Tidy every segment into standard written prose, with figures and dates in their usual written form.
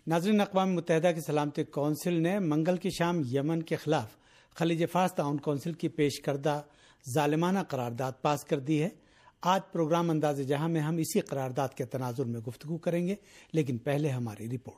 ناظرین، اقوام متحدہ کی سلامتی کونسل نے منگل کی شام یمن کے خلاف خلیج فارس تعاون کونسل کی پیش کردہ ظالمانہ قرارداد پاس کر دی ہے۔ آج پروگرام انداز جہاں میں ہم اسی قرارداد کے تناظر میں گفتگو کریں گے، لیکن پہلے ہماری رپورٹ۔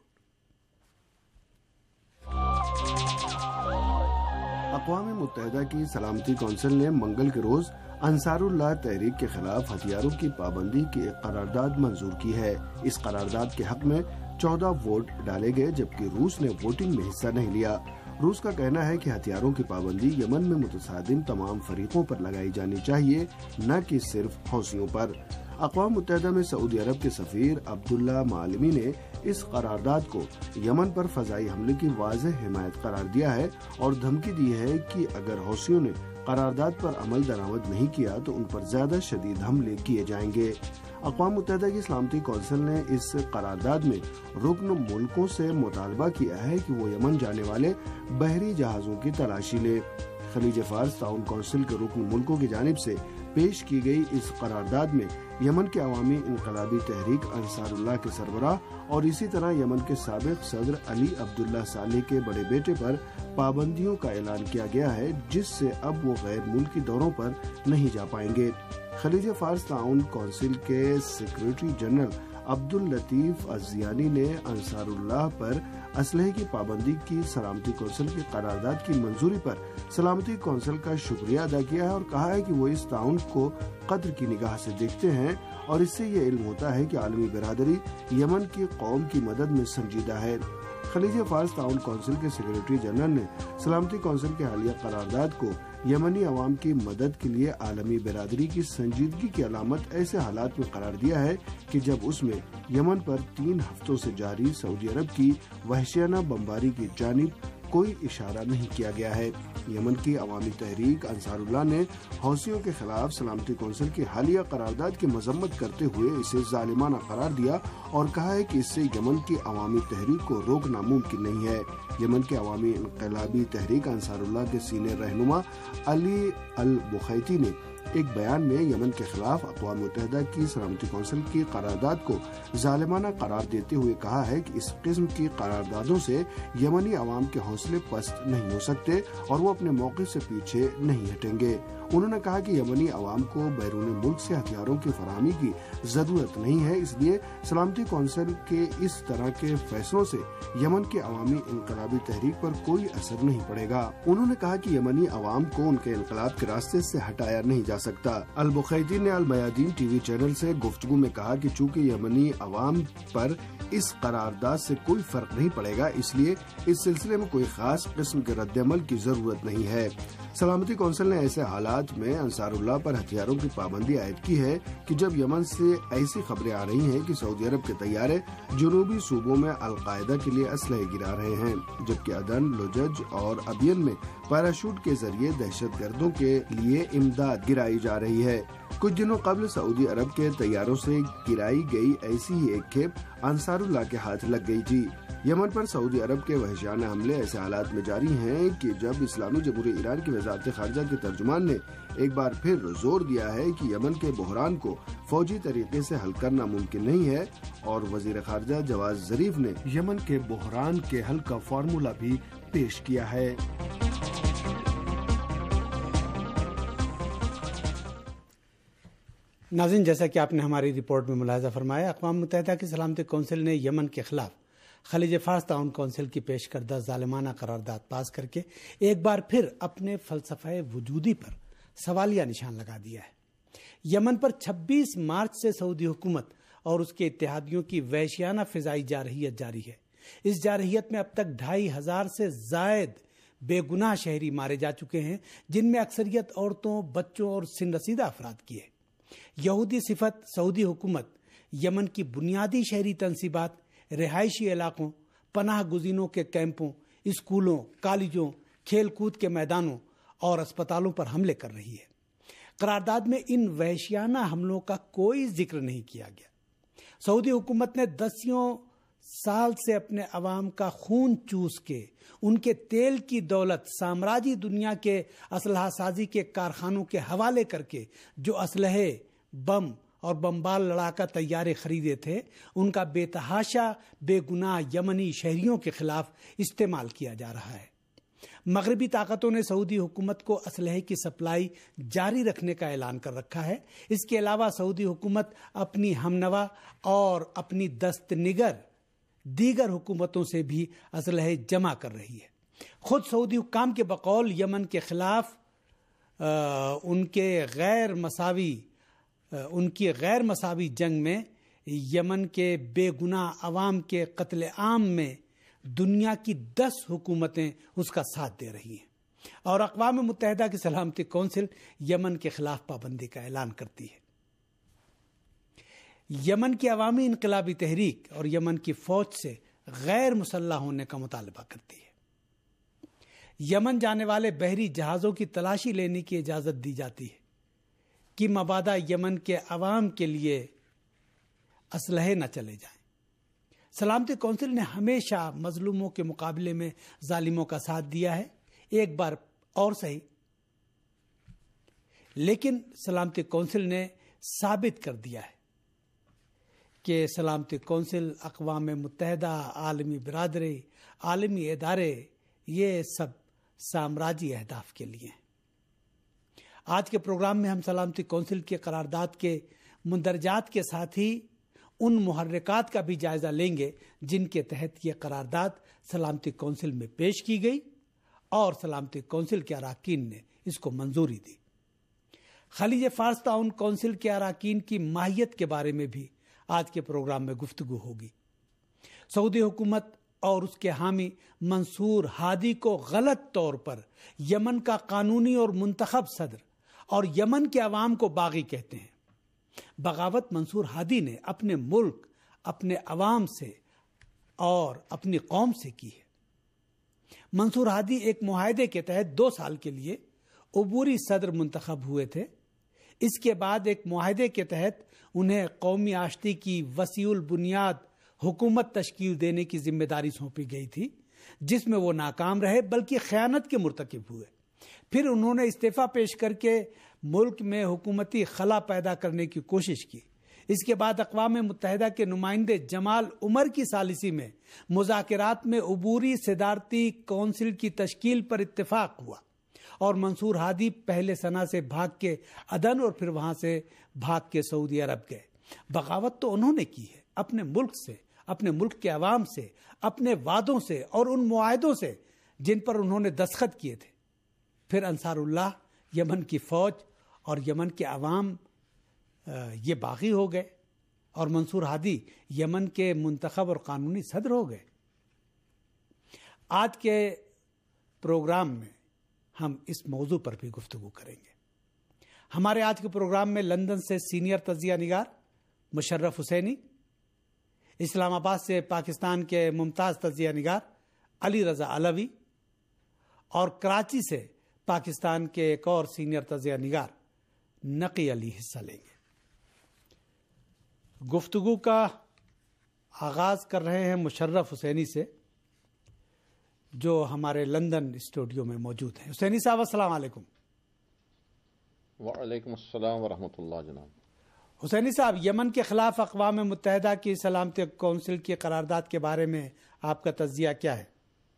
اقوام متحدہ کی سلامتی کونسل نے منگل کے روز انصار اللہ تحریک کے خلاف ہتھیاروں کی پابندی کی ایک قرارداد منظور کی ہے۔ اس قرارداد کے حق میں 14 ووٹ ڈالے گئے، جبکہ روس نے ووٹنگ میں حصہ نہیں لیا۔ روس کا کہنا ہے کہ ہتھیاروں کی پابندی یمن میں متصادم تمام فریقوں پر لگائی جانی چاہیے، نہ کہ صرف حوثیوں پر۔ اقوام متحدہ میں سعودی عرب کے سفیر عبداللہ معلمی نے اس قرارداد کو یمن پر فضائی حملے کی واضح حمایت قرار دیا ہے اور دھمکی دی ہے کہ اگر حوثیوں نے قرارداد پر عمل درآمد نہیں کیا تو ان پر زیادہ شدید حملے کیے جائیں گے۔ اقوام متحدہ کی سلامتی کونسل نے اس قرارداد میں رکن ملکوں سے مطالبہ کیا ہے کہ وہ یمن جانے والے بحری جہازوں کی تلاشی لے۔ خلیج فارس تعاون کونسل کے رکن ملکوں کی جانب سے پیش کی گئی اس قرارداد میں یمن کے عوامی انقلابی تحریک انصار اللہ کے سربراہ اور اسی طرح یمن کے سابق صدر علی عبداللہ صالح کے بڑے بیٹے پر پابندیوں کا اعلان کیا گیا ہے، جس سے اب وہ غیر ملکی دوروں پر نہیں جا پائیں گے۔ خلیج فارس تعاون کونسل کے سیکریٹری جنرل عبداللطیف الزیانی نے انصار اللہ پر اسلحے کی پابندی کی سلامتی کونسل کی قرارداد کی منظوری پر سلامتی کونسل کا شکریہ ادا کیا ہے اور کہا ہے کہ وہ اس تعاون کو قدر کی نگاہ سے دیکھتے ہیں اور اس سے یہ علم ہوتا ہے کہ عالمی برادری یمن کی قوم کی مدد میں سنجیدہ ہے۔ خلیج فارس تعاون کونسل کے سیکریٹری جنرل نے سلامتی کونسل کے حالیہ قرارداد کو یمنی عوام کی مدد کے لیے عالمی برادری کی سنجیدگی کی علامت ایسے حالات میں قرار دیا ہے کہ جب اس میں یمن پر 3 ہفتوں سے جاری سعودی عرب کی وحشیانہ بمباری کی جانب کوئی اشارہ نہیں کیا گیا ہے۔ یمن کی عوامی تحریک انصار اللہ نے حوثیوں کے خلاف سلامتی کونسل کی حالیہ قرارداد کی مذمت کرتے ہوئے اسے ظالمانہ قرار دیا اور کہا ہے کہ اس سے یمن کی عوامی تحریک کو روکنا ممکن نہیں ہے۔ یمن کے عوامی انقلابی تحریک انصار اللہ کے سینئر رہنما علی البخیتی نے ایک بیان میں یمن کے خلاف اقوام متحدہ کی سلامتی کونسل کی قرارداد کو ظالمانہ قرار دیتے ہوئے کہا ہے کہ اس قسم کی قراردادوں سے یمنی عوام کے حوصلے پست نہیں ہو سکتے اور وہ اپنے موقف سے پیچھے نہیں ہٹیں گے۔ انہوں نے کہا کہ یمنی عوام کو بیرون ملک سے ہتھیاروں کی فراہمی کی ضرورت نہیں ہے، اس لیے سلامتی کونسل کے اس طرح کے فیصلوں سے یمن کے عوامی انقلابی تحریک پر کوئی اثر نہیں پڑے گا۔ انہوں نے کہا کہ یمنی عوام کو ان کے انقلاب کے راستے سے ہٹایا نہیں جا سکتا۔ البخیتی نے المیادین ٹی وی چینل سے گفتگو میں کہا کہ چونکہ یمنی عوام پر اس قرارداد سے کوئی فرق نہیں پڑے گا، اس لیے اس سلسلے میں کوئی خاص قسم کے رد عمل کی ضرورت نہیں ہے۔ سلامتی کونسل نے ایسے حالات میں انصار اللہ پر ہتھیاروں کی پابندی عائد کی ہے کہ جب یمن سے ایسی خبریں آ رہی ہیں کہ سعودی عرب کے طیارے جنوبی صوبوں میں القاعدہ کے لیے اسلحے گرا رہے ہیں، جبکہ عدن، لجج اور ابین میں پیراشوٹ کے ذریعے دہشت گردوں کے لیے امداد گرائی جا رہی ہے۔ کچھ دنوں قبل سعودی عرب کے طیاروں سے گرائی گئی ایسی ہی ایک کھیپ انصار اللہ کے ہاتھ لگ گئی تھی۔ یمن پر سعودی عرب کے وحشیانہ حملے ایسے حالات میں جاری ہیں کہ جب اسلامی جمہوریہ ایران کی وزارت خارجہ کے ترجمان نے ایک بار پھر زور دیا ہے کہ یمن کے بحران کو فوجی طریقے سے حل کرنا ممکن نہیں ہے، اور وزیر خارجہ جواد ظریف نے یمن کے بحران کے حل کا فارمولہ بھی پیش کیا ہے۔ ناظرین، جیسا کہ آپ نے ہماری رپورٹ میں ملاحظہ فرمایا، اقوام متحدہ کی سلامتی کونسل نے یمن کے خلاف خلیج فارس تعاون کونسل کی پیش کردہ ظالمانہ قرارداد پاس کر کے ایک بار پھر اپنے فلسفہ وجودی پر سوالیہ نشان لگا دیا ہے۔ یمن پر 26 مارچ سے سعودی حکومت اور اس کے اتحادیوں کی وحشیانہ فضائی جارحیت جاری ہے۔ اس جارحیت میں اب تک 2500 سے زائد بے گناہ شہری مارے جا چکے ہیں، جن میں اکثریت عورتوں، بچوں اور سن رسیدہ افراد کی ہے۔ یہودی صفت سعودی حکومت یمن کی بنیادی شہری تنصیبات، رہائشی علاقوں، پناہ گزینوں کے کیمپوں، اسکولوں، کالجوں، کھیل کود کے میدانوں اور اسپتالوں پر حملے کر رہی ہے۔ قرارداد میں ان وحشیانہ حملوں کا کوئی ذکر نہیں کیا گیا۔ سعودی حکومت نے 10 سال سے اپنے عوام کا خون چوس کے ان کے تیل کی دولت سامراجی دنیا کے اسلحہ سازی کے کارخانوں کے حوالے کر کے جو اسلحے، بم اور بمبار لڑاکا طیارے خریدے تھے ان کا بے تحاشا بے گناہ یمنی شہریوں کے خلاف استعمال کیا جا رہا ہے۔ مغربی طاقتوں نے سعودی حکومت کو اسلحے کی سپلائی جاری رکھنے کا اعلان کر رکھا ہے۔ اس کے علاوہ سعودی حکومت اپنی ہمنوا اور اپنی دست نگر دیگر حکومتوں سے بھی اسلحے جمع کر رہی ہے۔ خود سعودی حکام کے بقول یمن کے خلاف ان کی غیر مساوی جنگ میں یمن کے بے گناہ عوام کے قتل عام میں دنیا کی 10 حکومتیں اس کا ساتھ دے رہی ہیں، اور اقوام متحدہ کی سلامتی کونسل یمن کے خلاف پابندی کا اعلان کرتی ہے۔ یمن کی عوامی انقلابی تحریک اور یمن کی فوج سے غیر مسلح ہونے کا مطالبہ کرتی ہے۔ یمن جانے والے بحری جہازوں کی تلاشی لینے کی اجازت دی جاتی ہے کہ مبادا یمن کے عوام کے لیے اسلحے نہ چلے جائیں۔ سلامتی کونسل نے ہمیشہ مظلوموں کے مقابلے میں ظالموں کا ساتھ دیا ہے، ایک بار اور صحیح، لیکن سلامتی کونسل نے ثابت کر دیا ہے کہ سلامتی کونسل، اقوام متحدہ، عالمی برادری، عالمی ادارے، یہ سب سامراجی اہداف کے لیے ہیں۔ آج کے پروگرام میں ہم سلامتی کونسل کے قرارداد کے مندرجات کے ساتھ ہی ان محرکات کا بھی جائزہ لیں گے جن کے تحت یہ قرارداد سلامتی کونسل میں پیش کی گئی اور سلامتی کونسل کے اراکین نے اس کو منظوری دی۔ خلیج فارس تعاون کونسل کے اراکین کی ماہیت کے بارے میں بھی آج کے پروگرام میں گفتگو ہوگی۔ سعودی حکومت اور اس کے حامی منصور ہادی کو غلط طور پر یمن کا قانونی اور منتخب صدر اور یمن کے عوام کو باغی کہتے ہیں۔ بغاوت منصور ہادی نے اپنے ملک، اپنے عوام سے اور اپنی قوم سے کی ہے۔ منصور ہادی ایک معاہدے کے تحت 2 سال کے لیے عبوری صدر منتخب ہوئے تھے۔ اس کے بعد ایک معاہدے کے تحت انہیں قومی آشتی کی وسیع البنیاد حکومت تشکیل دینے کی ذمہ داری سونپی گئی تھی، جس میں وہ ناکام رہے بلکہ خیانت کے مرتکب ہوئے۔ پھر انہوں نے استعفیٰ پیش کر کے ملک میں حکومتی خلا پیدا کرنے کی کوشش کی۔ اس کے بعد اقوام متحدہ کے نمائندے جمال عمر کی ثالثی میں مذاکرات میں عبوری صدارتی کونسل کی تشکیل پر اتفاق ہوا، اور منصور ہادی پہلے صنعاء سے بھاگ کے عدن اور پھر وہاں سے بھاگ کے سعودی عرب گئے۔ بغاوت تو انہوں نے کی ہے اپنے ملک سے، اپنے ملک کے عوام سے، اپنے وعدوں سے اور ان معاہدوں سے جن پر انہوں نے دستخط کیے تھے۔ پھر انصار اللہ، یمن کی فوج اور یمن کے عوام یہ باغی ہو گئے، اور منصور ہادی یمن کے منتخب اور قانونی صدر ہو گئے۔ آج کے پروگرام میں ہم اس موضوع پر بھی گفتگو کریں گے۔ ہمارے آج کے پروگرام میں لندن سے سینئر تجزیہ نگار مشرف حسینی، اسلام آباد سے پاکستان کے ممتاز تجزیہ نگار علی رضا علوی، اور کراچی سے پاکستان کے ایک اور سینئر تجزیہ نگار نقی علی حصہ لیں گے۔ گفتگو کا آغاز کر رہے ہیں مشرف حسینی سے، جو ہمارے لندن اسٹوڈیو میں موجود ہیں۔ حسینی صاحب السلام علیکم۔ وعلیکم السلام ورحمۃ اللہ جناب۔ حسینی صاحب، یمن کے خلاف اقوام متحدہ کی سلامتی کونسل کی قرارداد کے بارے میں آپ کا تجزیہ کیا ہے؟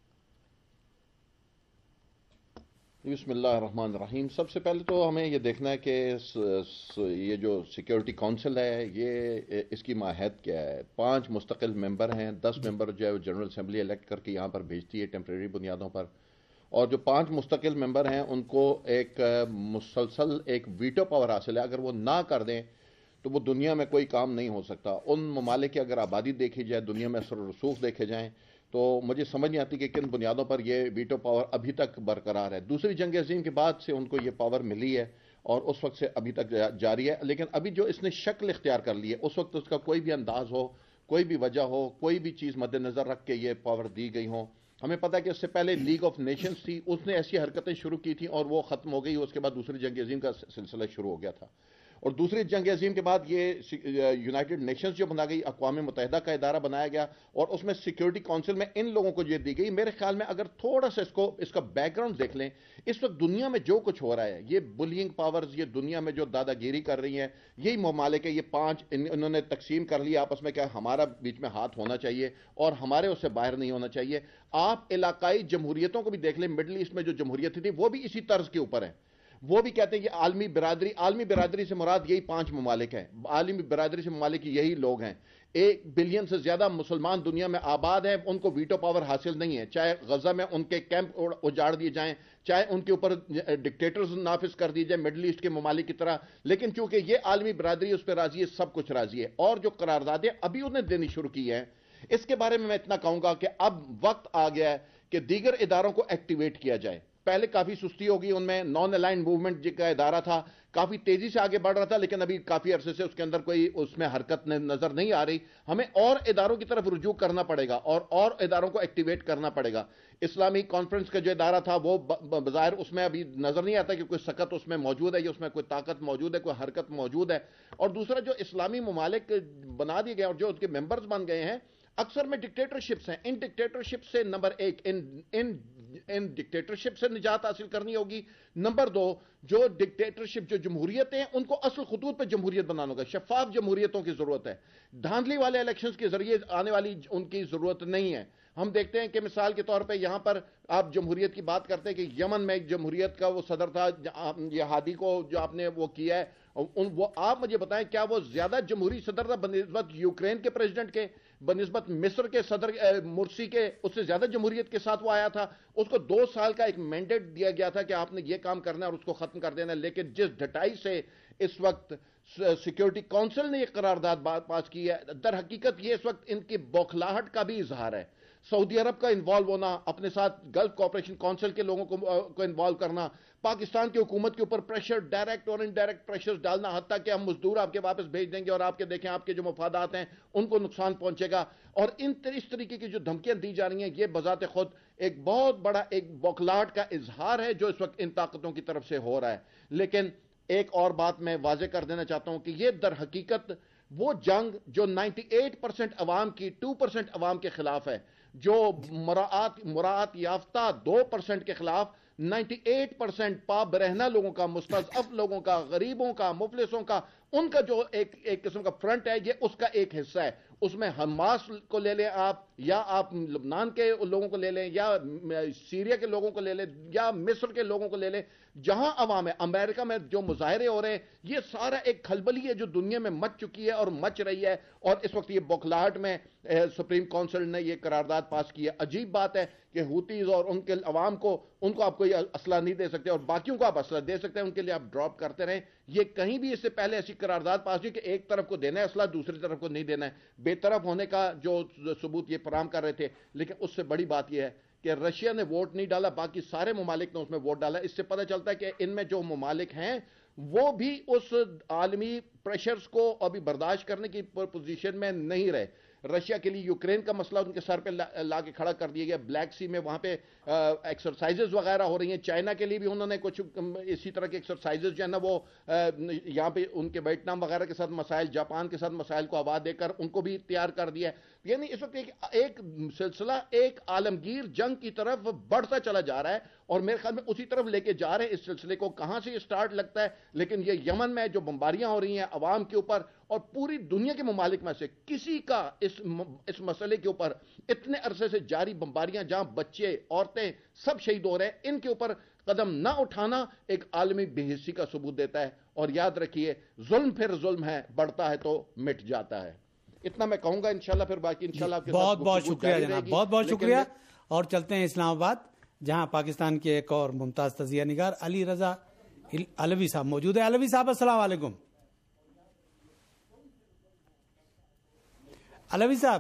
بسم اللہ الرحمن الرحیم۔ سب سے پہلے تو ہمیں یہ دیکھنا ہے کہ یہ جو سیکیورٹی کونسل ہے، یہ اس کی ماہیت کیا ہے۔ 5 مستقل ممبر ہیں، 10 ممبر جو ہے وہ جنرل اسمبلی الیکٹ کر کے یہاں پر بھیجتی ہے ٹیمپریری بنیادوں پر، اور جو 5 مستقل ممبر ہیں ان کو ایک مسلسل ایک ویٹو پاور حاصل ہے۔ اگر وہ نہ کر دیں تو وہ دنیا میں کوئی کام نہیں ہو سکتا۔ ان ممالک کی اگر آبادی دیکھی جائے، دنیا میں اثر و رسوخ دیکھے جائیں، تو مجھے سمجھ نہیں آتی کہ کن بنیادوں پر یہ ویٹو پاور ابھی تک برقرار ہے۔ دوسری جنگ عظیم کے بعد سے ان کو یہ پاور ملی ہے اور اس وقت سے ابھی تک جاری ہے، لیکن ابھی جو اس نے شکل اختیار کر لی ہے، اس وقت اس کا کوئی بھی انداز ہو، کوئی بھی وجہ ہو، کوئی بھی چیز مد نظر رکھ کے یہ پاور دی گئی ہوں۔ ہمیں پتہ ہے کہ اس سے پہلے لیگ آف نیشنز تھی، اس نے ایسی حرکتیں شروع کی تھیں اور وہ ختم ہو گئی۔ اس کے بعد دوسری جنگ عظیم کا سلسلہ شروع ہو گیا تھا، اور دوسری جنگ عظیم کے بعد یہ یونائٹڈ نیشنز جو بنا گئی، اقوام متحدہ کا ادارہ بنایا گیا، اور اس میں سیکیورٹی کونسل میں ان لوگوں کو یہ دی گئی. میرے خیال میں اگر تھوڑا سا اس کا بیک گراؤنڈ دیکھ لیں، اس وقت دنیا میں جو کچھ ہو رہا ہے، یہ بلینگ پاورز، یہ دنیا میں جو دادا گیری کر رہی ہیں، یہی ممالک ہے، یہ 5 انہوں نے تقسیم کر لیا آپس میں، کہ ہمارا بیچ میں ہاتھ ہونا چاہیے اور ہمارے اس سے باہر نہیں ہونا چاہیے. آپ علاقائی جمہوریتوں کو بھی دیکھ لیں، مڈل ایسٹ میں جو جمہوریت تھی وہ بھی اسی طرز کے اوپر ہے. وہ بھی کہتے ہیں کہ عالمی برادری سے مراد یہی 5 ممالک ہیں. عالمی برادری سے ممالک یہی لوگ ہیں. 1 بلین سے زیادہ مسلمان دنیا میں آباد ہیں، ان کو ویٹو پاور حاصل نہیں ہے، چاہے غزہ میں ان کے کیمپ اجاڑ دیے جائیں، چاہے ان کے اوپر ڈکٹیٹرز نافذ کر دیے جائیں مڈل ایسٹ کے ممالک کی طرح. لیکن چونکہ یہ عالمی برادری اس پہ راضی ہے، سب کچھ راضی ہے. اور جو قراردادیں ابھی انہیں دینی شروع کی ہیں، اس کے بارے میں اتنا کہوں گا کہ اب وقت آ گیا ہے کہ دیگر اداروں کو ایکٹیویٹ کیا جائے. پہلے کافی سستی ہوگی ان میں. نان الائنڈ موومنٹ کا ادارہ تھا، کافی تیزی سے آگے بڑھ رہا تھا، لیکن ابھی کافی عرصے سے اس کے اندر کوئی اس میں حرکت نظر نہیں آ رہی. ہمیں اور اداروں کی طرف رجوع کرنا پڑے گا اور اداروں کو ایکٹیویٹ کرنا پڑے گا. اسلامی کانفرنس کا جو ادارہ تھا وہ بظاہر اس میں ابھی نظر نہیں آتا کہ کوئی سکت اس میں موجود ہے یا اس میں کوئی طاقت موجود ہے، کوئی حرکت موجود ہے. اور دوسرا جو اسلامی ممالک بنا دیے گئے اور جو ان کے ممبرز بن گئے ہیں، اکثر میں ڈکٹیٹرشپس ہیں. ان ڈکٹیٹرشپ سے نمبر 1 ان ڈکٹیٹرشپ سے نجات حاصل کرنی ہوگی. نمبر 2 جو ڈکٹیٹرشپ جو جمہوریتیں ہیں ان کو اصل خطوط پہ جمہوریت بنانا ہوگا. شفاف جمہوریتوں کی ضرورت ہے. دھاندلی والے الیکشنز کے ذریعے آنے والی ان کی ضرورت نہیں ہے. ہم دیکھتے ہیں کہ مثال کے طور پہ یہاں پر آپ جمہوریت کی بات کرتے ہیں کہ یمن میں ایک جمہوریت کا وہ صدر تھا، یہ ہادی کو جو آپ نے وہ کیا ہے، وہ آپ مجھے بتائیں کیا وہ زیادہ جمہوری صدر تھا بنسبت یوکرین کے پریزیڈنٹ کے، بنسبت مصر کے صدر مرسی کے؟ اس سے زیادہ جمہوریت کے ساتھ وہ آیا تھا. اس کو 2 سال کا ایک مینڈیٹ دیا گیا تھا کہ آپ نے یہ کام کرنا ہے اور اس کو ختم کر دینا ہے. لیکن جس ڈٹائی سے اس وقت سیکیورٹی کونسل نے یہ قرارداد پاس کی ہے، در حقیقت یہ اس وقت ان کی بوکھلاہٹ کا بھی اظہار ہے. سعودی عرب کا انوالو ہونا، اپنے ساتھ گلف کوآپریشن کونسل کے لوگوں کو انوالو کرنا، پاکستان کی حکومت کے اوپر پریشر، ڈائریکٹ اور انڈائریکٹ پریشر ڈالنا، حتیٰ کہ ہم مزدور آپ کے واپس بھیج دیں گے اور آپ کے دیکھیں آپ کے جو مفادات ہیں ان کو نقصان پہنچے گا. اور اس طریقے کی جو دھمکیاں دی جا رہی ہیں، یہ بذات خود ایک بہت بڑا ایک بوکھلاہٹ کا اظہار ہے جو اس وقت ان طاقتوں کی طرف سے ہو رہا ہے. لیکن ایک اور بات میں واضح کر دینا چاہتا ہوں کہ یہ در حقیقت وہ جنگ جو 98% عوام کی 2% عوام کے خلاف ہے، جو مراعات یافتہ 2% کے خلاف 98% پابرہنہ لوگوں کا، مستضعف لوگوں کا، غریبوں کا، مفلسوں کا، ان کا جو ایک قسم کا فرنٹ ہے، یہ اس کا ایک حصہ ہے. اس میں حماس کو لے لیں آپ، یا آپ لبنان کے لوگوں کو لے لیں، یا سیریا کے لوگوں کو لے لیں، یا مصر کے لوگوں کو لے لیں. جہاں عوام ہے، امریکہ میں جو مظاہرے ہو رہے ہیں، یہ سارا ایک کھلبلی ہے جو دنیا میں مچ چکی ہے اور مچ رہی ہے. اور اس وقت یہ بوکھلاہٹ میں سپریم کونسل نے یہ قرارداد پاس کی ہے. عجیب بات ہے کہ ہوتیز اور ان کے عوام کو، ان کو آپ کوئی اسلحہ نہیں دے سکتے، اور باقیوں کو آپ اسلحہ دے سکتے ہیں، ان کے لیے آپ ڈراپ کرتے رہیں. یہ کہیں بھی اس سے پہلے ایسی قرارداد پاس ہوئی کہ ایک طرف کو دینا ہے اسلحہ، دوسری طرف کو نہیں دینا ہے. بے طرف ہونے کا جو ثبوت یہ فراہم کر رہے تھے. لیکن اس سے بڑی بات یہ ہے کہ رشیا نے ووٹ نہیں ڈالا، باقی سارے ممالک نے اس میں ووٹ ڈالا. اس سے پتہ چلتا ہے کہ ان میں جو ممالک ہیں وہ بھی اس عالمی پریشرز کو ابھی برداشت کرنے کی پوزیشن میں نہیں رہے. رشیا کے لیے یوکرین کا مسئلہ ان کے سر پہ لا کے کھڑا کر دیا گیا. بلیک سی میں وہاں پہ ایکسرسائزز وغیرہ ہو رہی ہیں. چائنا کے لیے بھی انہوں نے کچھ اسی طرح کے ایکسرسائزز جو ہے نا وہ یہاں پہ ان کے ویتنام وغیرہ کے ساتھ مسائل، جاپان کے ساتھ مسائل کو آواز دے کر ان کو بھی تیار کر دیا ہے. یعنی اس وقت ایک سلسلہ ایک عالمگیر جنگ کی طرف بڑھتا چلا جا رہا ہے، اور میرے خیال میں اسی طرف لے کے جا رہے ہیں اس سلسلے کو. کہاں سے یہ سٹارٹ لگتا ہے، لیکن یہ یمن میں جو بمباریاں ہو رہی ہیں عوام کے اوپر، اور پوری دنیا کے ممالک میں سے کسی کا اس مسئلے کے اوپر اتنے عرصے سے جاری بمباریاں جہاں بچے، عورتیں سب شہید ہو رہے ہیں، ان کے اوپر قدم نہ اٹھانا ایک عالمی بے حسی کا ثبوت دیتا ہے. اور یاد رکھیے، ظلم پھر ظلم ہے، بڑھتا ہے تو مٹ جاتا ہے. اتنا میں کہوں گا. انشاءاللہ پھر باقی انشاءاللہ آپ کے بہت بہت شکریہ جناب، بہت بہت شکریہ. اور چلتے ہیں اسلام آباد، جہاں پاکستان کے ایک اور ممتاز تجزیہ نگار علی رضا علوی صاحب موجود ہیں. علوی صاحب السلام علیکم. علوی صاحب،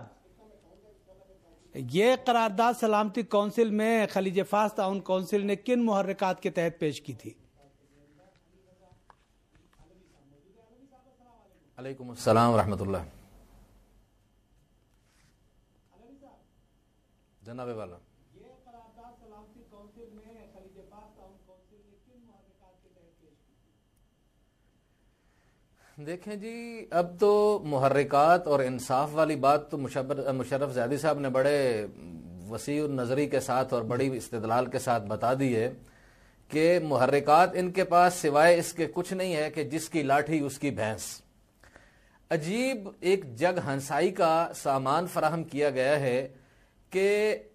یہ قرارداد سلامتی کونسل میں خلیج فارس تعاون کونسل نے کن محرکات کے تحت پیش کی تھی؟ علیکم السلام ورحمۃ اللہ. جناب والا، یہ قرارداد سلامتی کونسل میں خلیج فارس تعاون کونسل نے کن محرکات کے تحت پیش کی دیکھیں جی، اب تو محرکات اور انصاف والی بات تو مشرف زیادی صاحب نے بڑے وسیع نظری کے ساتھ اور بڑی استدلال کے ساتھ بتا دی ہے کہ محرکات ان کے پاس سوائے اس کے کچھ نہیں ہے کہ جس کی لاٹھی اس کی بھینس۔ عجیب ایک جگ ہنسائی کا سامان فراہم کیا گیا ہے کہ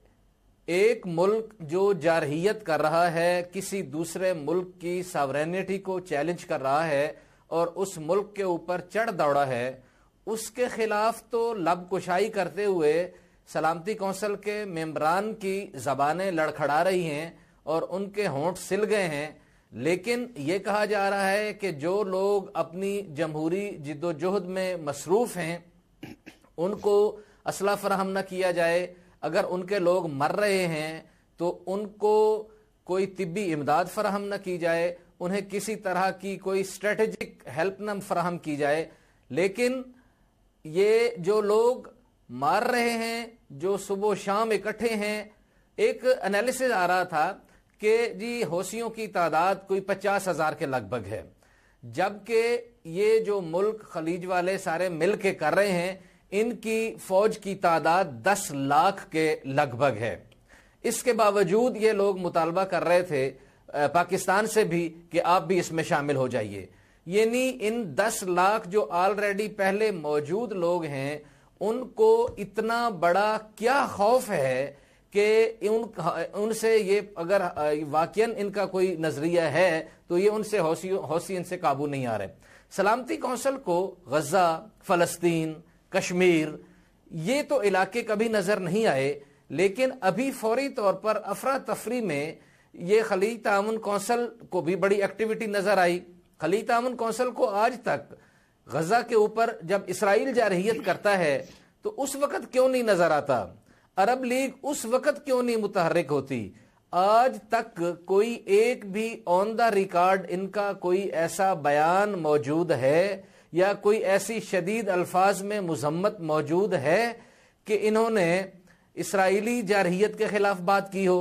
ایک ملک جو جارحیت کر رہا ہے، کسی دوسرے ملک کی ساورینٹی کو چیلنج کر رہا ہے اور اس ملک کے اوپر چڑھ دوڑا ہے، اس کے خلاف تو لب کشائی کرتے ہوئے سلامتی کونسل کے ممبران کی زبانیں لڑکھڑا رہی ہیں اور ان کے ہونٹ سل گئے ہیں، لیکن یہ کہا جا رہا ہے کہ جو لوگ اپنی جمہوری جد و جہد میں مصروف ہیں ان کو اسلحہ فراہم نہ کیا جائے، اگر ان کے لوگ مر رہے ہیں تو ان کو کوئی طبی امداد فراہم نہ کی جائے، انہیں کسی طرح کی کوئی اسٹریٹجک ہیلپ نہ فراہم کی جائے، لیکن یہ جو لوگ مار رہے ہیں، جو صبح و شام اکٹھے ہیں، ایک انالیسز آ رہا تھا کہ جی حوثیوں کی تعداد کوئی 50,000 کے لگ بھگ ہے، جبکہ یہ جو ملک خلیج والے سارے مل کے کر رہے ہیں ان کی فوج کی تعداد 10 لاکھ کے لگ بھگ ہے۔ اس کے باوجود یہ لوگ مطالبہ کر رہے تھے پاکستان سے بھی کہ آپ بھی اس میں شامل ہو جائیے، یعنی ان 10 لاکھ جو آلریڈی پہلے موجود لوگ ہیں ان کو اتنا بڑا کیا خوف ہے کہ ان سے یہ اگر واقعاً ان کا کوئی نظریہ ہے تو یہ ان سے حوثی ان سے قابو نہیں آ رہے۔ سلامتی کونسل کو غزہ، فلسطین، کشمیر یہ تو علاقے کبھی نظر نہیں آئے، لیکن ابھی فوری طور پر افراتفری میں یہ خلیج تعاون کونسل کو بھی بڑی ایکٹیویٹی نظر آئی۔ خلیج تعاون کونسل کو آج تک غزہ کے اوپر جب اسرائیل جارحیت کرتا ہے تو اس وقت کیوں نہیں نظر آتا؟ عرب لیگ اس وقت کیوں نہیں متحرک ہوتی؟ آج تک کوئی ایک بھی آن دا ریکارڈ ان کا کوئی ایسا بیان موجود ہے یا کوئی ایسی شدید الفاظ میں مذمت موجود ہے کہ انہوں نے اسرائیلی جارحیت کے خلاف بات کی ہو؟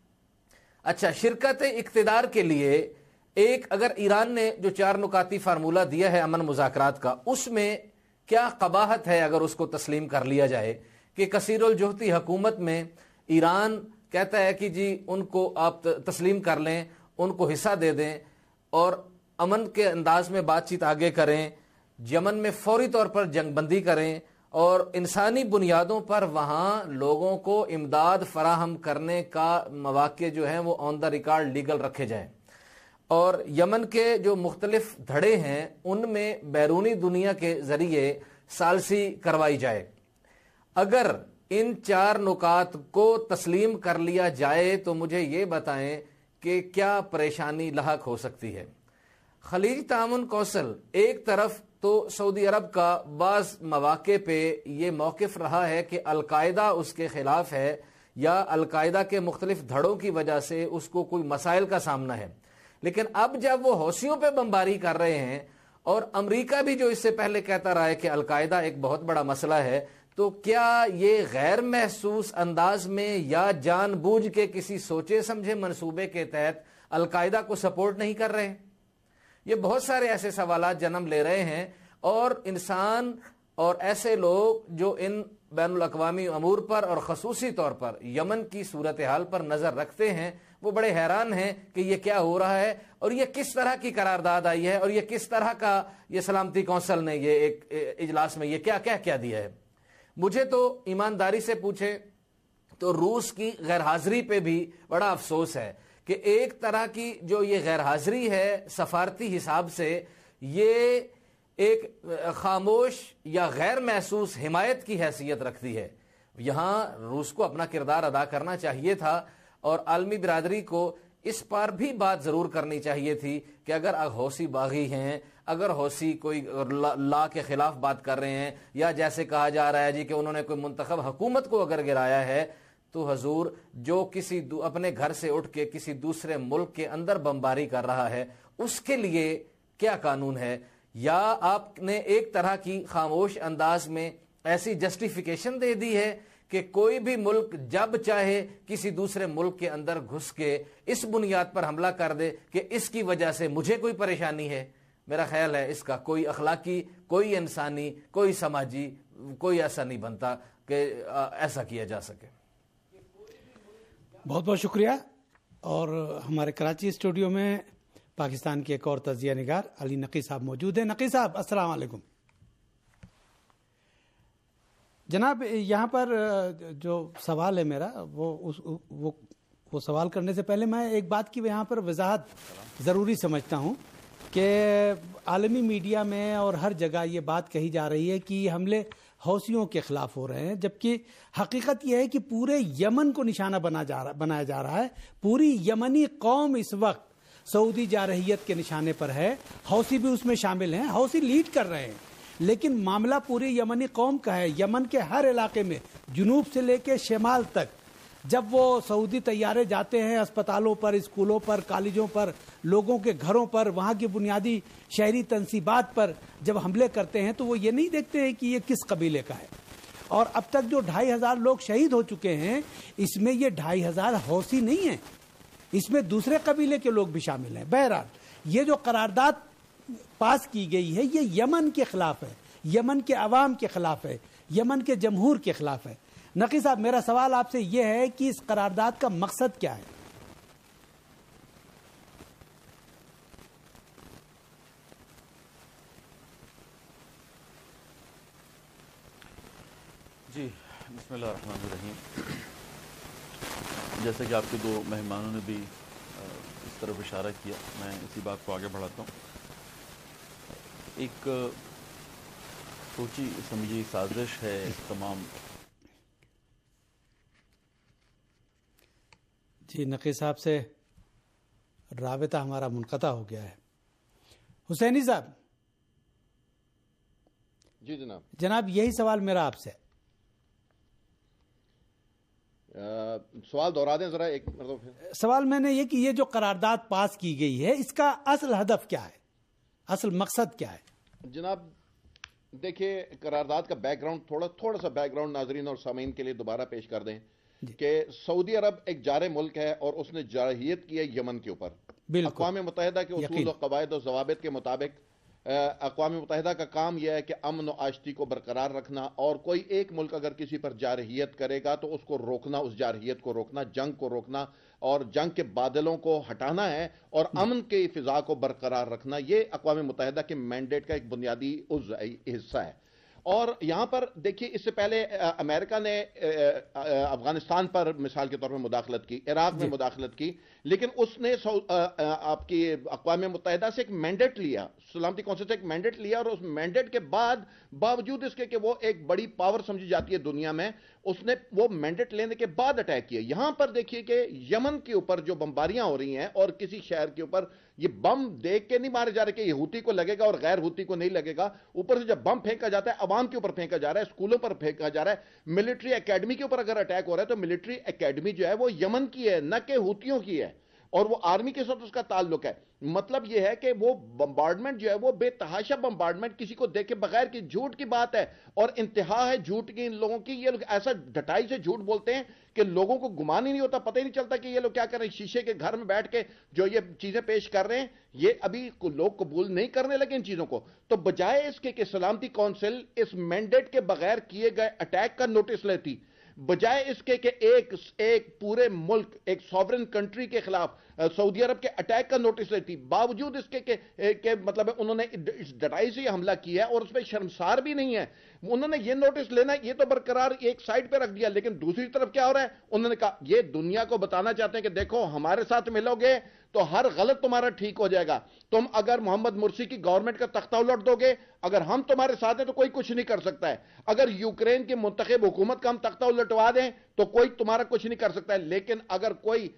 اچھا، شرکت اقتدار کے لیے ایک اگر ایران نے جو 4 نکاتی فارمولہ دیا ہے امن مذاکرات کا، اس میں کیا قباحت ہے اگر اس کو تسلیم کر لیا جائے کہ کثیر الجہتی حکومت میں ایران کہتا ہے کہ جی ان کو آپ تسلیم کر لیں، ان کو حصہ دے دیں اور امن کے انداز میں بات چیت آگے کریں، یمن میں فوری طور پر جنگ بندی کریں اور انسانی بنیادوں پر وہاں لوگوں کو امداد فراہم کرنے کا مواقع جو ہیں وہ آن دا ریکارڈ لیگل رکھے جائیں، اور یمن کے جو مختلف دھڑے ہیں ان میں بیرونی دنیا کے ذریعے ثالثی کروائی جائے۔ اگر ان 4 نکات کو تسلیم کر لیا جائے تو مجھے یہ بتائیں کہ کیا پریشانی لاحق ہو سکتی ہے۔ خلیج تعاون کونسل ایک طرف تو سعودی عرب کا بعض مواقع پہ یہ موقف رہا ہے کہ القاعدہ اس کے خلاف ہے یا القاعدہ کے مختلف دھڑوں کی وجہ سے اس کو کوئی مسائل کا سامنا ہے، لیکن اب جب وہ حوثیوں پہ بمباری کر رہے ہیں اور امریکہ بھی جو اس سے پہلے کہتا رہا ہے کہ القاعدہ ایک بہت بڑا مسئلہ ہے، تو کیا یہ غیر محسوس انداز میں یا جان بوجھ کے کسی سوچے سمجھے منصوبے کے تحت القاعدہ کو سپورٹ نہیں کر رہے؟ یہ بہت سارے ایسے سوالات جنم لے رہے ہیں، اور انسان اور ایسے لوگ جو ان بین الاقوامی امور پر اور خصوصی طور پر یمن کی صورتحال پر نظر رکھتے ہیں وہ بڑے حیران ہیں کہ یہ کیا ہو رہا ہے اور یہ کس طرح کی قرارداد آئی ہے اور یہ کس طرح کا یہ سلامتی کونسل نے یہ ایک اجلاس میں یہ کیا دیا ہے۔ مجھے تو ایمانداری سے پوچھے تو روس کی غیر حاضری پہ بھی بڑا افسوس ہے کہ ایک طرح کی جو یہ غیر حاضری ہے سفارتی حساب سے یہ ایک خاموش یا غیر محسوس حمایت کی حیثیت رکھتی ہے۔ یہاں روس کو اپنا کردار ادا کرنا چاہیے تھا اور عالمی برادری کو اس پر بھی بات ضرور کرنی چاہیے تھی کہ اگر حوثی باغی ہیں، اگر حوثی کوئی لا کے خلاف بات کر رہے ہیں یا جیسے کہا جا رہا ہے جی کہ انہوں نے کوئی منتخب حکومت کو اگر گرایا ہے، تو حضور جو کسی اپنے گھر سے اٹھ کے کسی دوسرے ملک کے اندر بمباری کر رہا ہے اس کے لیے کیا قانون ہے؟ یا آپ نے ایک طرح کی خاموش انداز میں ایسی جسٹیفیکیشن دے دی ہے کہ کوئی بھی ملک جب چاہے کسی دوسرے ملک کے اندر گھس کے اس بنیاد پر حملہ کر دے کہ اس کی وجہ سے مجھے کوئی پریشانی ہے۔ میرا خیال ہے اس کا کوئی اخلاقی، کوئی انسانی، کوئی سماجی کوئی ایسا نہیں بنتا کہ ایسا کیا جا سکے۔ بہت بہت شکریہ۔ اور ہمارے کراچی اسٹوڈیو میں پاکستان کے ایک اور تجزیہ نگار علی نقی صاحب موجود ہیں۔ نقی صاحب السلام علیکم۔ جناب یہاں پر جو سوال ہے میرا وہ سوال کرنے سے پہلے میں ایک بات کی یہاں پر وضاحت ضروری سمجھتا ہوں کہ عالمی میڈیا میں اور ہر جگہ یہ بات کہی جا رہی ہے کہ یہ حملے حوثیوں کے خلاف ہو رہے ہیں، جبکہ حقیقت یہ ہے کہ پورے یمن کو نشانہ بنایا جا رہا ہے۔ پوری یمنی قوم اس وقت سعودی جارحیت کے نشانے پر ہے، حوثی بھی اس میں شامل ہیں، حوثی لیڈ کر رہے ہیں، لیکن معاملہ پوری یمنی قوم کا ہے۔ یمن کے ہر علاقے میں جنوب سے لے کے شمال تک جب وہ سعودی طیارے جاتے ہیں اسپتالوں پر، اسکولوں پر، کالجوں پر، لوگوں کے گھروں پر، وہاں کی بنیادی شہری تنصیبات پر جب حملے کرتے ہیں تو وہ یہ نہیں دیکھتے ہیں کہ یہ کس قبیلے کا ہے۔ اور اب تک جو 2500 لوگ شہید ہو چکے ہیں، اس میں یہ 2500 حوثی نہیں ہیں، اس میں دوسرے قبیلے کے لوگ بھی شامل ہیں۔ بہرحال یہ جو قرارداد پاس کی گئی ہے یہ یمن کے خلاف ہے، یمن کے عوام کے خلاف ہے، یمن کے جمہور کے خلاف ہے۔ نقی صاحب میرا سوال آپ سے یہ ہے کہ اس قرارداد کا مقصد کیا ہے؟ جی بسم اللہ الرحمن الرحیم۔ جیسے کہ آپ کے دو مہمانوں نے بھی اس طرف اشارہ کیا، میں اسی بات کو آگے بڑھاتا ہوں۔ ایک سوچی سمجھی سازش ہے تمام۔ جی نقی صاحب سے رابطہ ہمارا منقطع ہو گیا ہے۔ حسینی صاحب۔ جی جناب۔ جناب یہی سوال میرا آپ سے۔ سوال دہرا دیں ذرا ایک مرتبہ۔ سوال میں نے یہ کہ یہ جو قرارداد پاس کی گئی ہے اس کا اصل ہدف کیا ہے، اصل مقصد کیا ہے؟ جناب دیکھیے قرارداد کا بیک گراؤنڈ تھوڑا سا بیک گراؤنڈ ناظرین اور سامعین کے لیے دوبارہ پیش کر دیں کہ سعودی عرب ایک جارح ملک ہے اور اس نے جارحیت کی ہے یمن کے اوپر۔ اقوام متحدہ کے اصول و قواعد و ضوابط کے مطابق اقوام متحدہ کا کام یہ ہے کہ امن و آشتی کو برقرار رکھنا، اور کوئی ایک ملک اگر کسی پر جارحیت کرے گا تو اس کو روکنا، اس جارحیت کو روکنا، جنگ کو روکنا اور جنگ کے بادلوں کو ہٹانا ہے اور امن کی فضا کو برقرار رکھنا، یہ اقوام متحدہ کے مینڈیٹ کا ایک بنیادی حصہ ہے۔ اور یہاں پر دیکھیے اس سے پہلے امریکہ نے افغانستان پر مثال کے طور پر مداخلت کی، عراق میں مداخلت کی، لیکن اس نے آپ کی اقوام متحدہ سے ایک مینڈیٹ لیا، سلامتی کونسل سے ایک مینڈیٹ لیا، اور اس مینڈیٹ کے بعد باوجود اس کے کہ وہ ایک بڑی پاور سمجھی جاتی ہے دنیا میں، اس نے وہ مینڈیٹ لینے کے بعد اٹیک کیا۔ یہاں پر دیکھیے کہ یمن کے اوپر جو بمباریاں ہو رہی ہیں اور کسی شہر کے اوپر یہ بم دیکھ کے نہیں مارے جا رہے کہ یہ ہوتی کو لگے گا اور غیر ہوتی کو نہیں لگے گا، اوپر سے جب بم پھینکا جاتا ہے عوام کے اوپر پھینکا جا رہا ہے، اسکولوں پر پھینکا جا رہا ہے، ملٹری اکیڈمی کے اوپر اگر اٹیک ہو رہا ہے تو ملٹری اکیڈمی جو ہے وہ یمن کی ہے نہ کہ ہوتیوں کی ہے، اور وہ آرمی کے ساتھ اس کا تعلق ہے۔ مطلب یہ ہے کہ وہ بمبارڈمنٹ جو ہے وہ بے تحاشا بمبارڈمنٹ کسی کو دیکھے بغیر کی جھوٹ کی بات ہے، اور انتہا ہے جھوٹ کی ان لوگوں کی۔ یہ لوگ ایسا ڈٹائی سے جھوٹ بولتے ہیں کہ لوگوں کو گمان ہی نہیں ہوتا، پتہ ہی نہیں چلتا کہ یہ لوگ کیا کر رہے ہیں۔ شیشے کے گھر میں بیٹھ کے جو یہ چیزیں پیش کر رہے ہیں یہ ابھی لوگ قبول نہیں کرنے لگے ان چیزوں کو۔ تو بجائے اس کے کہ سلامتی کونسل اس مینڈیٹ کے بغیر کیے گئے اٹیک کا نوٹس لیتی، بجائے اس کے کہ ایک پورے ملک، ایک سوورن کنٹری کے خلاف سعودی عرب کے اٹیک کا نوٹس لیتی، باوجود اس کے کہ مطلب انہوں نے اس ڈٹائی سے یہ حملہ کیا ہے اور اس پہ شرمسار بھی نہیں ہے، انہوں نے یہ نوٹس لینا یہ تو برقرار ایک سائڈ پہ رکھ دیا، لیکن دوسری طرف کیا ہو رہا ہے، انہوں نے کہا یہ دنیا کو بتانا چاہتے ہیں کہ دیکھو ہمارے ساتھ ملو گے تو ہر غلط تمہارا ٹھیک ہو جائے گا، تم اگر محمد مرسی کی گورنمنٹ کا تختہ الٹ دو گے، اگر ہم تمہارے ساتھ ہیں تو کوئی کچھ نہیں کر سکتا ہے، اگر یوکرین کی منتخب حکومت کا ہم تختہ الٹوا دیں تو کوئی تمہارا کچھ نہیں کر سکتا ہے، لیکن اگر کوئی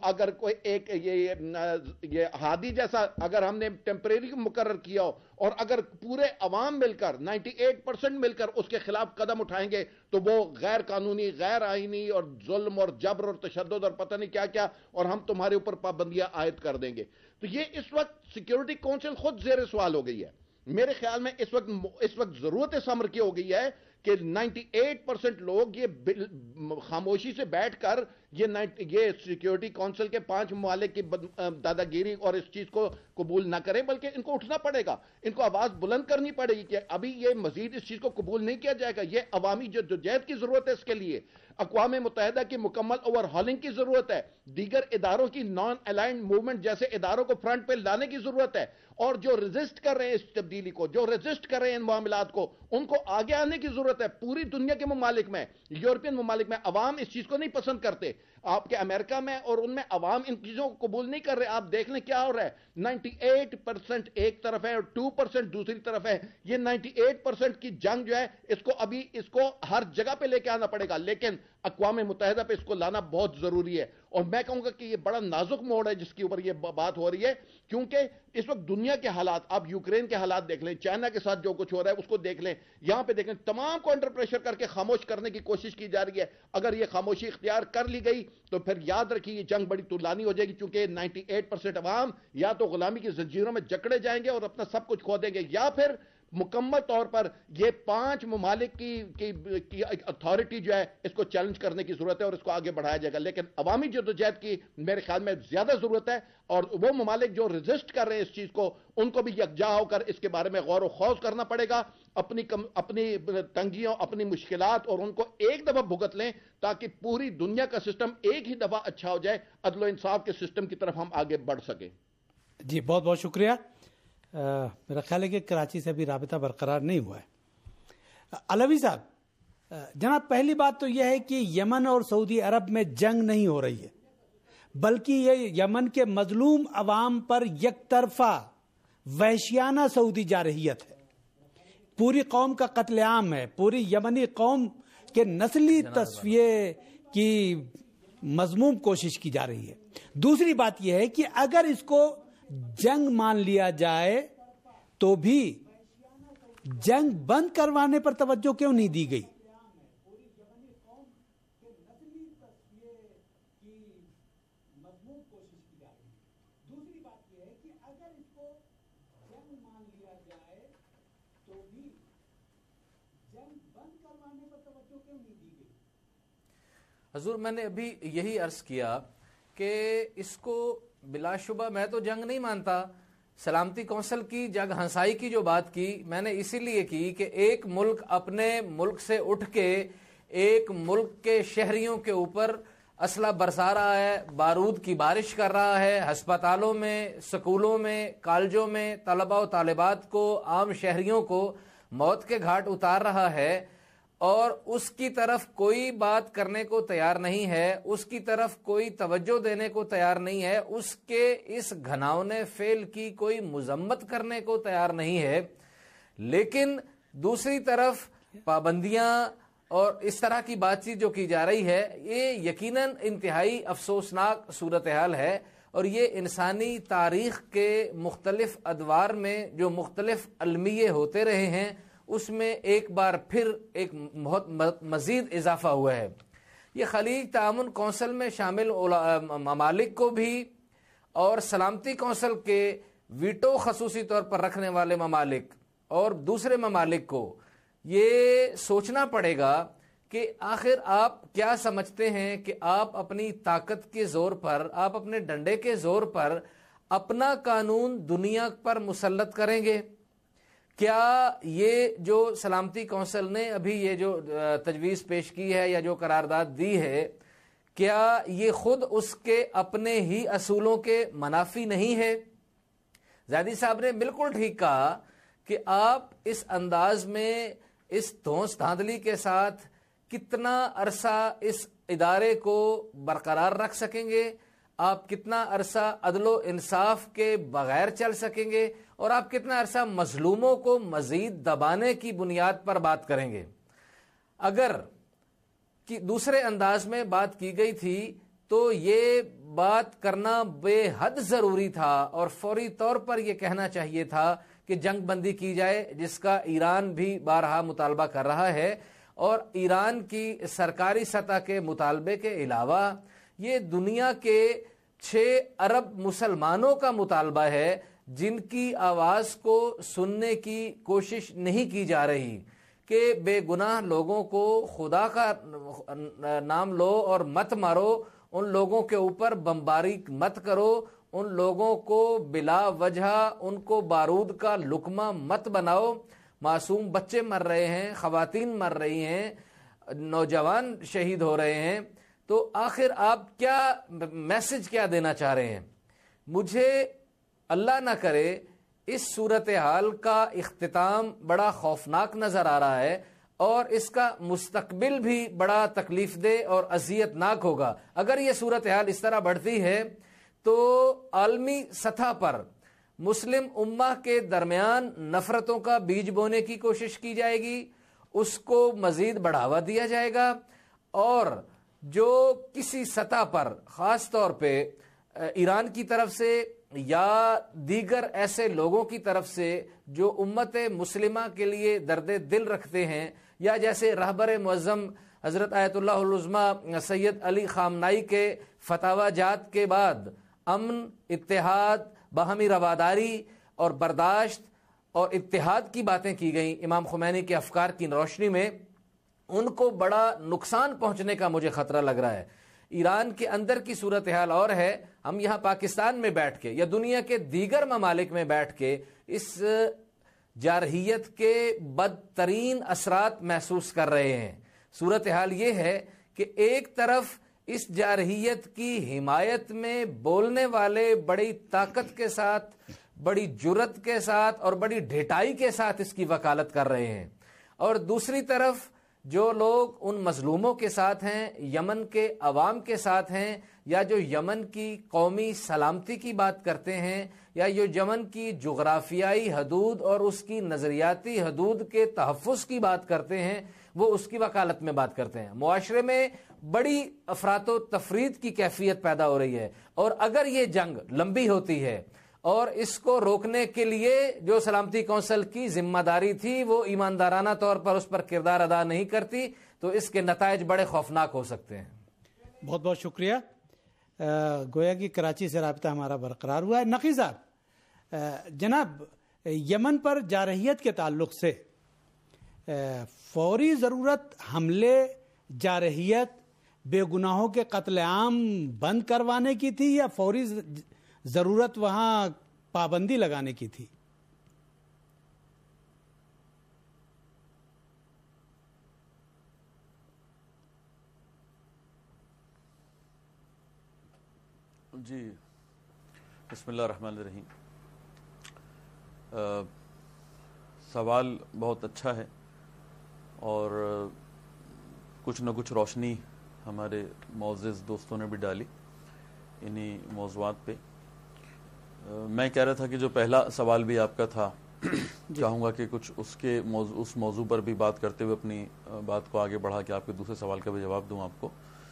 ایک یہ ہادی جیسا اگر ہم نے ٹیمپریری مقرر کیا ہو اور اگر پورے عوام مل کر 98% مل کر اس کے خلاف قدم اٹھائیں گے تو وہ غیر قانونی، غیر آئینی اور ظلم اور جبر اور تشدد اور پتہ نہیں کیا کیا، اور ہم تمہارے اوپر پابندیاں عائد کر دیں گے۔ تو یہ اس وقت سیکیورٹی کونسل خود زیر سوال ہو گئی ہے۔ میرے خیال میں اس وقت ضرورت اس امر کی ہو گئی ہے کہ 98% لوگ یہ خاموشی سے بیٹھ کر یہ سیکیورٹی کونسل کے 5 ممالک کی دادا گیری اور اس چیز کو قبول نہ کریں، بلکہ ان کو اٹھنا پڑے گا، ان کو آواز بلند کرنی پڑے گی کہ ابھی یہ مزید اس چیز کو قبول نہیں کیا جائے گا. یہ عوامی جدوجہد کی ضرورت ہے. اس کے لیے اقوام متحدہ کی مکمل اوور ہالنگ کی ضرورت ہے. دیگر اداروں کی نان الائنڈ موومنٹ جیسے اداروں کو فرنٹ پہ لانے کی ضرورت ہے، اور جو ریزسٹ کر رہے ہیں اس تبدیلی کو، جو ریزسٹ کر رہے ہیں ان معاملات کو، ان کو آگے آنے کی ضرورت ہے. پوری دنیا کے ممالک میں، یورپین ممالک میں عوام اس چیز کو نہیں پسند کرتے. آپ کے امریکہ میں اور ان میں عوام ان چیزوں کو قبول نہیں کر رہے. آپ دیکھ لیں کیا ہو رہا ہے، 98% ایک طرف ہے اور 2% دوسری طرف ہے. یہ 98% کی جنگ جو ہے اس کو ہر جگہ پہ لے کے آنا پڑے گا، لیکن اقوام متحدہ پہ اس کو لانا بہت ضروری ہے. اور میں کہوں گا کہ یہ بڑا نازک موڑ ہے جس کے اوپر یہ بات ہو رہی ہے، کیونکہ اس وقت دنیا کے حالات، آپ یوکرین کے حالات دیکھ لیں، چائنا کے ساتھ جو کچھ ہو رہا ہے اس کو دیکھ لیں، یہاں پہ دیکھ لیں، تمام کو انڈر پریشر کر کے خاموش کرنے کی کوشش کی جا رہی ہے. اگر یہ خاموشی اختیار کر لی گئی تو پھر یاد رکھیے یہ جنگ بڑی طولانی ہو جائے گی، کیونکہ 98% عوام یا تو غلامی کی زنجیروں میں جکڑے جائیں گے اور اپنا سب کچھ کھو دیں گے، یا پھر مکمل طور پر یہ 5 ممالک کی اتھارٹی جو ہے اس کو چیلنج کرنے کی ضرورت ہے اور اس کو آگے بڑھایا جائے گا. لیکن عوامی جدوجہد کی میرے خیال میں زیادہ ضرورت ہے، اور وہ ممالک جو ریزسٹ کر رہے ہیں اس چیز کو، ان کو بھی یکجا ہو کر اس کے بارے میں غور و خوض کرنا پڑے گا. اپنی تنگیوں، اپنی مشکلات اور ان کو ایک دفعہ بھگت لیں تاکہ پوری دنیا کا سسٹم ایک ہی دفعہ اچھا ہو جائے، عدل و انصاف کے سسٹم کی طرف ہم آگے بڑھ سکیں. جی بہت بہت شکریہ. میرا خیال ہے کہ کراچی سے ابھی رابطہ برقرار نہیں ہوا ہے. علوی صاحب، جناب پہلی بات تو یہ ہے کہ یمن اور سعودی عرب میں جنگ نہیں ہو رہی ہے، بلکہ یہ یمن کے مظلوم عوام پر یک طرفہ وحشیانہ سعودی جارحیت ہے. پوری قوم کا قتل عام ہے، پوری یمنی قوم کے نسلی تصفیے کی مذموم کوشش کی جا رہی ہے. دوسری بات یہ ہے کہ اگر اس کو جنگ مان لیا جائے تو بھی جنگ بند کروانے پر توجہ کیوں نہیں دی گئی؟ حضور میں نے ابھی یہی عرض کیا کہ اس کو بلا شبہ میں تو جنگ نہیں مانتا. سلامتی کونسل کی جگ ہنسائی کی جو بات کی میں نے اسی لیے کی کہ ایک ملک اپنے ملک سے اٹھ کے ایک ملک کے شہریوں کے اوپر اسلحہ برسا رہا ہے، بارود کی بارش کر رہا ہے، ہسپتالوں میں، سکولوں میں، کالجوں میں طلباء و طالبات کو، عام شہریوں کو موت کے گھاٹ اتار رہا ہے، اور اس کی طرف کوئی بات کرنے کو تیار نہیں ہے، اس کی طرف کوئی توجہ دینے کو تیار نہیں ہے، اس کے اس گھناؤنے فعل کی کوئی مذمت کرنے کو تیار نہیں ہے. لیکن دوسری طرف پابندیاں اور اس طرح کی بات چیت جو کی جا رہی ہے، یہ یقیناً انتہائی افسوسناک صورتحال ہے، اور یہ انسانی تاریخ کے مختلف ادوار میں جو مختلف المیے ہوتے رہے ہیں اس میں ایک بار پھر ایک بہت مزید اضافہ ہوا ہے. یہ خلیج تعاون کونسل میں شامل ممالک کو بھی اور سلامتی کونسل کے ویٹو خصوصی طور پر رکھنے والے ممالک اور دوسرے ممالک کو یہ سوچنا پڑے گا کہ آخر آپ کیا سمجھتے ہیں کہ آپ اپنی طاقت کے زور پر، آپ اپنے ڈنڈے کے زور پر اپنا قانون دنیا پر مسلط کریں گے؟ کیا یہ جو سلامتی کونسل نے ابھی یہ جو تجویز پیش کی ہے یا جو قرارداد دی ہے، کیا یہ خود اس کے اپنے ہی اصولوں کے منافی نہیں ہے؟ زیدی صاحب نے بالکل ٹھیک کہا کہ آپ اس انداز میں، اس دھونس دھاندلی کے ساتھ کتنا عرصہ اس ادارے کو برقرار رکھ سکیں گے، آپ کتنا عرصہ عدل و انصاف کے بغیر چل سکیں گے، اور آپ کتنا عرصہ مظلوموں کو مزید دبانے کی بنیاد پر بات کریں گے. اگر دوسرے انداز میں بات کی گئی تھی تو یہ بات کرنا بے حد ضروری تھا اور فوری طور پر یہ کہنا چاہیے تھا کہ جنگ بندی کی جائے، جس کا ایران بھی بارہا مطالبہ کر رہا ہے، اور ایران کی سرکاری سطح کے مطالبے کے علاوہ یہ دنیا کے 6 ارب مسلمانوں کا مطالبہ ہے جن کی آواز کو سننے کی کوشش نہیں کی جا رہی، کہ کہ بے گناہ لوگوں کو خدا کا نام لو اور مت مارو، ان لوگوں کے اوپر بمباری مت کرو، ان لوگوں کو بلا وجہ ان کو بارود کا لقمہ مت بناؤ۔ معصوم بچے مر رہے ہیں، خواتین مر رہی ہیں، نوجوان شہید ہو رہے ہیں، تو آخر آپ کیا میسج کیا دینا چاہ رہے ہیں؟ مجھے اللہ نہ کرے اس صورتحال کا اختتام بڑا خوفناک نظر آ رہا ہے، اور اس کا مستقبل بھی بڑا تکلیف دہ اور اذیت ناک ہوگا۔ اگر یہ صورتحال اس طرح بڑھتی ہے تو عالمی سطح پر مسلم امہ کے درمیان نفرتوں کا بیج بونے کی کوشش کی جائے گی، اس کو مزید بڑھاوا دیا جائے گا، اور جو کسی سطح پر خاص طور پہ ایران کی طرف سے یا دیگر ایسے لوگوں کی طرف سے جو امت مسلمہ کے لیے درد دل رکھتے ہیں، یا جیسے رہبر معظم حضرت آیت اللہ العظمی سید علی خامنائی کے فتاوی جات کے بعد امن، اتحاد، باہمی رواداری اور برداشت اور اتحاد کی باتیں کی گئیں امام خمینی کے افکار کی روشنی میں، ان کو بڑا نقصان پہنچنے کا مجھے خطرہ لگ رہا ہے۔ ایران کے اندر کی صورتحال اور ہے، ہم یہاں پاکستان میں بیٹھ کے یا دنیا کے دیگر ممالک میں بیٹھ کے اس جارحیت کے بدترین اثرات محسوس کر رہے ہیں۔ صورتحال یہ ہے کہ ایک طرف اس جارحیت کی حمایت میں بولنے والے بڑی طاقت کے ساتھ، بڑی جرت کے ساتھ اور بڑی ڈھٹائی کے ساتھ اس کی وکالت کر رہے ہیں، اور دوسری طرف جو لوگ ان مظلوموں کے ساتھ ہیں، یمن کے عوام کے ساتھ ہیں، یا جو یمن کی قومی سلامتی کی بات کرتے ہیں، یا جو یمن کی جغرافیائی حدود اور اس کی نظریاتی حدود کے تحفظ کی بات کرتے ہیں، وہ اس کی وکالت میں بات کرتے ہیں۔ معاشرے میں بڑی افراط و تفرید کی کیفیت پیدا ہو رہی ہے، اور اگر یہ جنگ لمبی ہوتی ہے اور اس کو روکنے کے لیے جو سلامتی کونسل کی ذمہ داری تھی وہ ایماندارانہ طور پر اس پر کردار ادا نہیں کرتی، تو اس کے نتائج بڑے خوفناک ہو سکتے ہیں۔ بہت بہت شکریہ۔ گویا کہ کراچی سے رابطہ ہمارا برقرار ہوا ہے۔ نقی صاحب، جناب، یمن پر جارحیت کے تعلق سے فوری ضرورت حملے، جارحیت، بے گناہوں کے قتل عام بند کروانے کی تھی، یا فوری ضرورت وہاں پابندی لگانے کی تھی؟ جی، بسم اللہ الرحمن الرحیم۔ سوال بہت اچھا ہے، اور کچھ نہ کچھ روشنی ہمارے معزز دوستوں نے بھی ڈالی انہی موضوعات پہ۔ میں کہہ رہا تھا کہ جو پہلا سوال بھی آپ کا تھا، چاہوں گا کہ کچھ اس موضوع پر بھی بات کرتے ہوئے اپنی بات کو آگے بڑھا کے آپ کے دوسرے سوال کا بھی جواب دوں آپ کو۔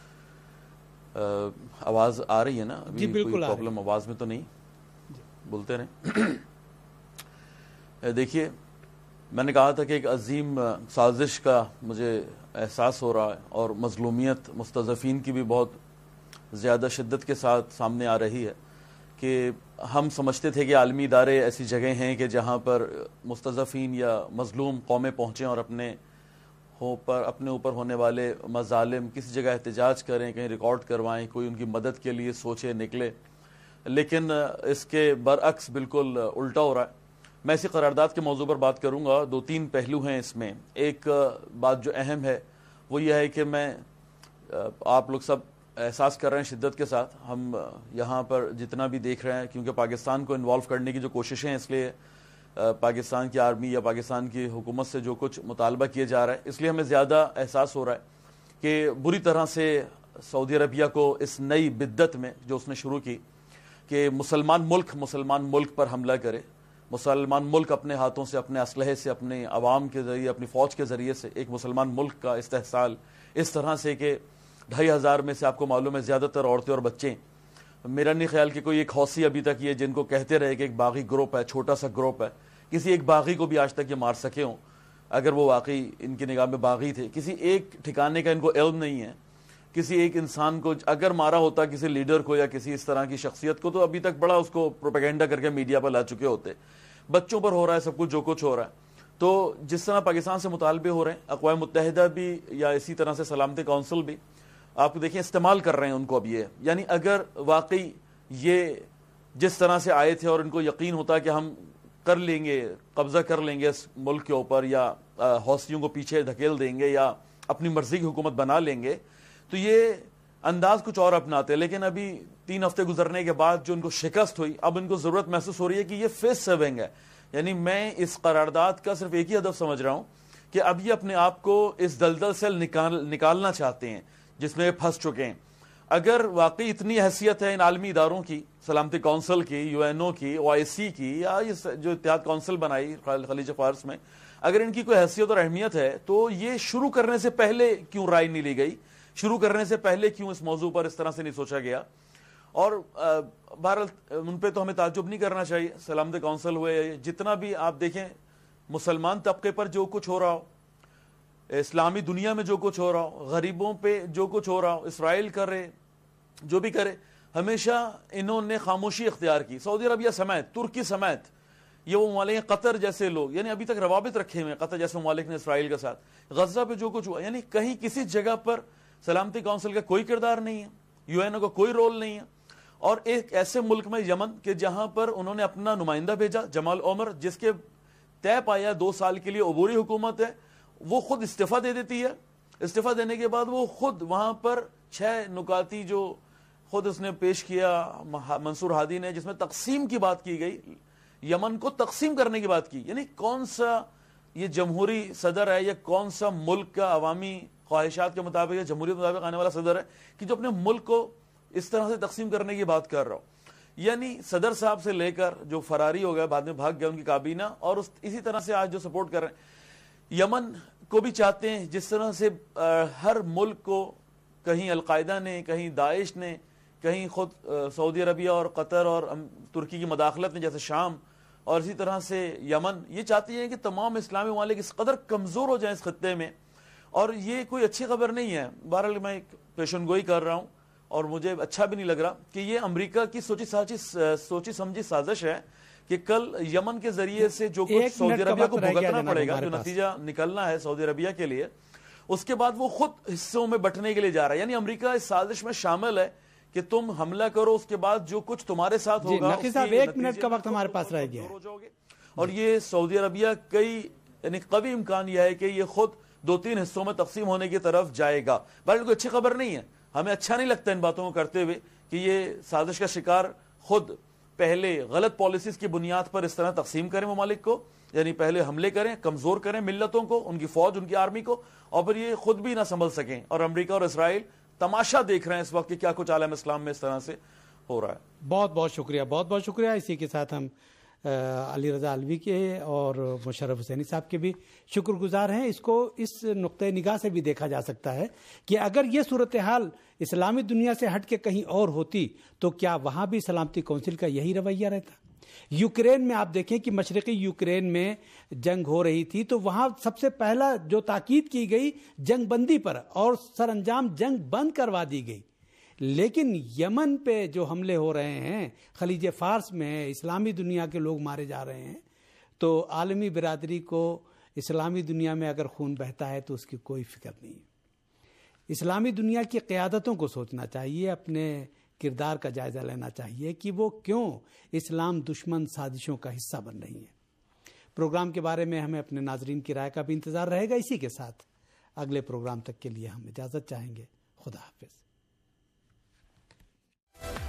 آواز آ رہی ہے نا؟ جی بالکل، کوئی پرابلم آواز میں تو نہیں؟ بولتے رہیں۔ دیکھیے، میں نے کہا تھا کہ ایک عظیم سازش کا مجھے احساس ہو رہا ہے، اور مظلومیت مستضعفین کی بھی بہت زیادہ شدت کے ساتھ سامنے آ رہی ہے، کہ ہم سمجھتے تھے کہ عالمی ادارے ایسی جگہیں ہیں کہ جہاں پر مستضعفین یا مظلوم قومیں پہنچیں اور اپنے اوپر ہونے والے مظالم کسی جگہ احتجاج کریں، کہیں ریکارڈ کروائیں، کوئی ان کی مدد کے لیے سوچے نکلے، لیکن اس کے برعکس بالکل الٹا ہو رہا ہے۔ میں اسی قرارداد کے موضوع پر بات کروں گا۔ 2-3 پہلو ہیں اس میں۔ ایک بات جو اہم ہے وہ یہ ہے کہ آپ لوگ سب احساس کر رہے ہیں شدت کے ساتھ، ہم یہاں پر جتنا بھی دیکھ رہے ہیں، کیونکہ پاکستان کو انوالو کرنے کی جو کوششیں ہیں، اس لیے پاکستان کی آرمی یا پاکستان کی حکومت سے جو کچھ مطالبہ کیا جا رہا ہے، اس لیے ہمیں زیادہ احساس ہو رہا ہے کہ بری طرح سے سعودی عربیہ کو اس نئی بدت میں جو اس نے شروع کی کہ مسلمان ملک پر حملہ کرے، مسلمان ملک اپنے ہاتھوں سے، اپنے اسلحے سے، اپنے عوام کے ذریعے، اپنی فوج کے ذریعے سے ایک مسلمان ملک کا استحصال اس طرح سے کہ 2500 میں سے آپ کو معلوم ہے زیادہ تر عورتیں اور بچے۔ میرا نہیں خیال کہ کوئی ایک حوثی ابھی تک یہ جن کو کہتے رہے کہ ایک باغی گروپ ہے، چھوٹا سا گروپ ہے، کسی ایک باغی کو بھی آج تک یہ مار سکے ہوں، اگر وہ واقعی ان کی نگاہ میں باغی تھے۔ کسی ایک ٹھکانے کا ان کو علم نہیں ہے، کسی ایک انسان کو اگر مارا ہوتا، کسی لیڈر کو یا کسی اس طرح کی شخصیت کو، تو ابھی تک بڑا اس کو پروپیگنڈا کر کے میڈیا پر لا چکے ہوتے۔ بچوں پر ہو رہا ہے سب کچھ، جو کچھ ہو رہا ہے۔ تو جس طرح پاکستان سے مطالبے ہو رہے ہیں، اقوام متحدہ بھی یا اسی طرح سے سلامتی کونسل بھی آپ دیکھیں استعمال کر رہے ہیں ان کو اب یہ، یعنی اگر واقعی یہ جس طرح سے آئے تھے اور ان کو یقین ہوتا کہ ہم کر لیں گے، قبضہ کر لیں گے اس ملک کے اوپر، یا حوثیوں کو پیچھے دھکیل دیں گے یا اپنی مرضی کی حکومت بنا لیں گے، تو یہ انداز کچھ اور اپناتے. لیکن ابھی 3 ہفتے گزرنے کے بعد جو ان کو شکست ہوئی، اب ان کو ضرورت محسوس ہو رہی ہے کہ یہ فیس سیونگ ہے. یعنی میں اس قرارداد کا صرف ایک ہی ہدف سمجھ رہا ہوں کہ اب یہ اپنے آپ کو اس دلدل سے نکالنا چاہتے ہیں جس میں پھنس چکے ہیں. اگر واقعی اتنی حیثیت ہے ان عالمی اداروں کی، سلامتی کونسل کی، UNO کی، OIC کی، یا یہ جو اتحاد کونسل بنائی خلیج فارس میں، اگر ان کی کوئی حیثیت اور اہمیت ہے تو یہ شروع کرنے سے پہلے کیوں رائے نہیں لی گئی، شروع کرنے سے پہلے کیوں اس موضوع پر اس طرح سے نہیں سوچا گیا. اور بہرحال ان پہ تو ہمیں تعجب نہیں کرنا چاہیے. سلامتی کونسل ہوئے، جتنا بھی آپ دیکھیں مسلمان طبقے پر جو کچھ ہو رہا ہو، اسلامی دنیا میں جو کچھ ہو رہا ہو، غریبوں پہ جو کچھ ہو رہا ہو، اسرائیل کرے جو بھی کرے، ہمیشہ انہوں نے خاموشی اختیار کی. سعودی عربیہ سمیت، ترکی سمیت، یہ وہ ممالک ہیں، قطر جیسے لوگ، یعنی ابھی تک روابط رکھے ہوئے ہیں قطر جیسے ممالک نے اسرائیل کے ساتھ. غزہ پہ جو کچھ ہوا، یعنی کہیں کسی جگہ پر سلامتی کونسل کا کوئی کردار نہیں ہے، UN کا کوئی رول نہیں ہے. اور ایک ایسے ملک میں یمن کہ جہاں پر انہوں نے اپنا نمائندہ بھیجا جمال عمر، جس کے طے پایا 2 سال کے لیے عبوری حکومت ہے، وہ خود استعفیٰ دے دیتی ہے. استعفیٰ دینے کے بعد وہ خود وہاں پر 6 نکاتی جو خود اس نے پیش کیا منصور ہادی نے، جس میں تقسیم کی بات کی گئی، یمن کو تقسیم کرنے کی بات کی. یعنی کون سا یہ جمہوری صدر ہے، یا کون سا ملک کا عوامی خواہشات کے مطابق یا جمہوریت کے مطابق آنے والا صدر ہے کہ جو اپنے ملک کو اس طرح سے تقسیم کرنے کی بات کر رہا ہو. یعنی صدر صاحب سے لے کر جو فراری ہو گیا، بعد میں بھاگ گیا ان کی کابینہ، اور اسی طرح سے آج جو سپورٹ کر رہے ہیں یمن کو بھی چاہتے ہیں. جس طرح سے ہر ملک کو کہیں القاعدہ نے، کہیں داعش نے، کہیں خود سعودی عربیہ اور قطر اور ترکی کی مداخلت نے، جیسے شام، اور اسی طرح سے یمن یہ چاہتی ہے کہ تمام اسلامی ممالک اس قدر کمزور ہو جائیں اس خطے میں. اور یہ کوئی اچھی خبر نہیں ہے. بہرحال میں ایک پیشن گوئی کر رہا ہوں، اور مجھے اچھا بھی نہیں لگ رہا کہ یہ امریکہ کی سوچی سمجھی سازش ہے کہ کل یمن کے ذریعے سے جو کچھ سعودی عربیہ کو بھگتنا پڑے گا، جو نتیجہ نکلنا ہے سعودی عربیہ کے لیے، اس کے بعد وہ خود حصوں میں بٹنے کے لیے جا رہا ہے. یعنی امریکہ اس سازش میں شامل ہے کہ تم حملہ کرو، اس کے بعد جو کچھ تمہارے ساتھ ہوگا. نقی صاحب 1 منٹ کا وقت ہمارے پاس رہ گیا ہے. اور یہ سعودی عربیہ یعنی قوی امکان یہ ہے کہ یہ خود 2-3 حصوں میں تقسیم ہونے کی طرف جائے گا. بلکہ کوئی اچھی خبر نہیں ہے. ہمیں اچھا نہیں لگتا ان باتوں کو کرتے ہوئے کہ یہ سازش کا شکار خود پہلے غلط پالیسیز کی بنیاد پر اس طرح تقسیم کریں ممالک کو، یعنی پہلے حملے کریں، کمزور کریں ملتوں کو، ان کی فوج، ان کی آرمی کو، اور پھر یہ خود بھی نہ سنبھل سکیں. اور امریکہ اور اسرائیل تماشا دیکھ رہے ہیں اس وقت کہ کیا کچھ عالم اسلام میں اس طرح سے ہو رہا ہے. بہت بہت شکریہ، بہت بہت شکریہ. اسی کے ساتھ ہم علی رضا علوی کے اور مشرف حسینی صاحب کے بھی شکر گزار ہیں. اس کو اس نقطۂ نگاہ سے بھی دیکھا جا سکتا ہے کہ اگر یہ صورتحال اسلامی دنیا سے ہٹ کے کہیں اور ہوتی تو کیا وہاں بھی سلامتی کونسل کا یہی رویہ رہتا؟ یوکرین میں آپ دیکھیں کہ مشرقی یوکرین میں جنگ ہو رہی تھی تو وہاں سب سے پہلا جو تاکید کی گئی جنگ بندی پر، اور سر انجام جنگ بند کروا دی گئی. لیکن یمن پہ جو حملے ہو رہے ہیں، خلیج فارس میں اسلامی دنیا کے لوگ مارے جا رہے ہیں، تو عالمی برادری کو اسلامی دنیا میں اگر خون بہتا ہے تو اس کی کوئی فکر نہیں. اسلامی دنیا کی قیادتوں کو سوچنا چاہیے، اپنے کردار کا جائزہ لینا چاہیے کہ وہ کیوں اسلام دشمن سازشوں کا حصہ بن رہی ہیں. پروگرام کے بارے میں ہمیں اپنے ناظرین کی رائے کا بھی انتظار رہے گا. اسی کے ساتھ اگلے پروگرام تک کے لیے ہم اجازت چاہیں گے. خدا حافظ.